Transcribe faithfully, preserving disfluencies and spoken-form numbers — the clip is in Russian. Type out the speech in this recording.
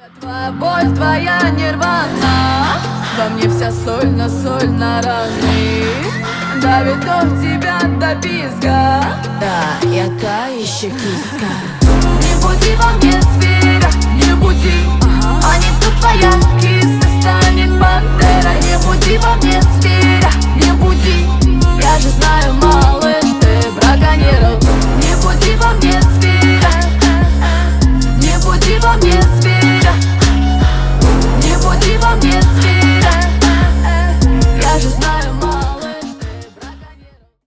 Твоя боль, твоя нирвана, во мне вся соль на соль на раны, давит до тебя до писка. Да, я та еще киска. Не буди во мне зверя, не буди, а не то твоя киска станет пантерой.